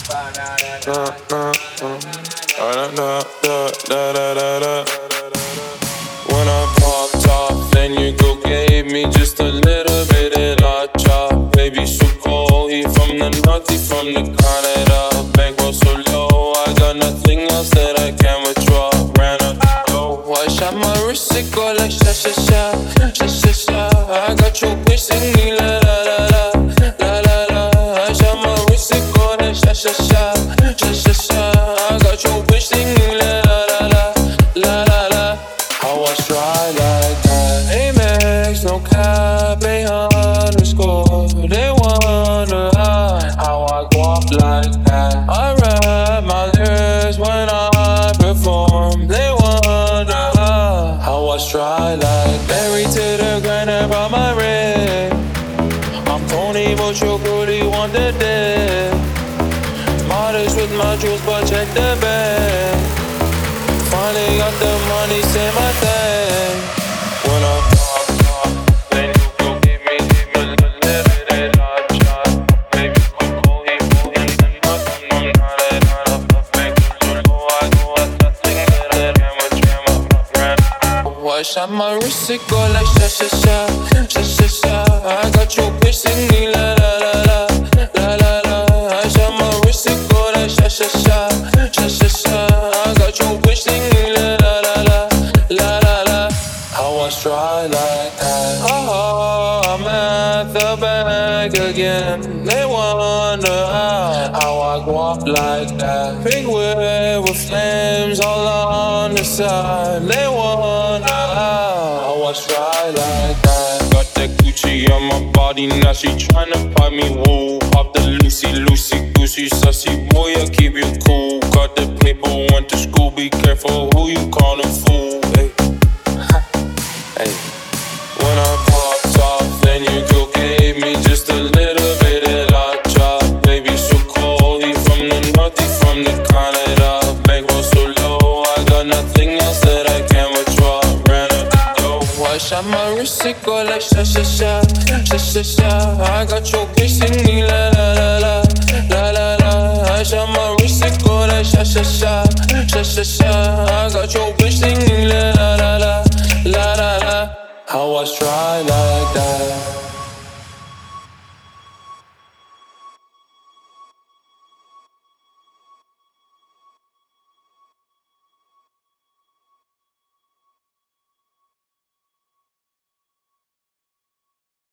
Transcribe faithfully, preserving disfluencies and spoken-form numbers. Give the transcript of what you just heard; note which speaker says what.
Speaker 1: Da, da, da. Da, da, da, da, da, da, da. When I popped off, then you go gave me just a little bit of la chop. Baby, so cold, he from the north, he from the Canada. Bankroll so low, I got nothing else that I can withdraw. Ran up the dough, I shot my wrist, it go like sha sha sha, sha sha sha. I got your bitch singing la la la la, la la la. I shot my wrist, it go like sha sha sha, sha sha sha. I got your bitch singing la la la la, la la la. How I try like that? Amex, no cap, a underscore. They wonder how, how I walk like that. I rap my lyrics when I perform. They wonder how, how I try like that. Married to the grind and brought my ring. I'm Tony, but your booty want the dick. Modest with my jewels, but check the bag. Finally got the money, say my thing. When I pop, pop, then you go give me, give me a little bit of shot. Baby, come cold, he cold, and then nothing, I'm not a, not a puff. Make it so low, I go at nothing that I can with jam up, ran. Oh, I shot my wrist, it go like sha sha sha, sha sha sha. I got your bitch singing la la la la, la la la. I shot my wrist, it go like sha sha sha, sha sha sha. I got your bitch singing la la la la, la la la. How I try like that? Oh, I'm at the bank again. They wonder how, how I walk like that. Pink whip with flames all on the side. They wonder how, how I try like that. Got that Gucci on my body, now she tryna buy me woo. Pop the Lucy, Lucy, Goosey, sussy boy, I keep you cool. Got the paper, went to school, be careful who you callin' fool. Hey, hey. When I popped off, then you go gave me just a little bit of la chop. Baby, so cold, he from the north, he from the Canada. Bankroll so low, I got nothing else that I can withdraw. Ran up the dough, I shot my wrist, it go like sha sha sha, sha sha sha. I got your bitch singing la la la la, la la la. I shot my wrist, it go like sha sha sha, sha sha sha. I got your bitch singing la la la la, la la la. How I try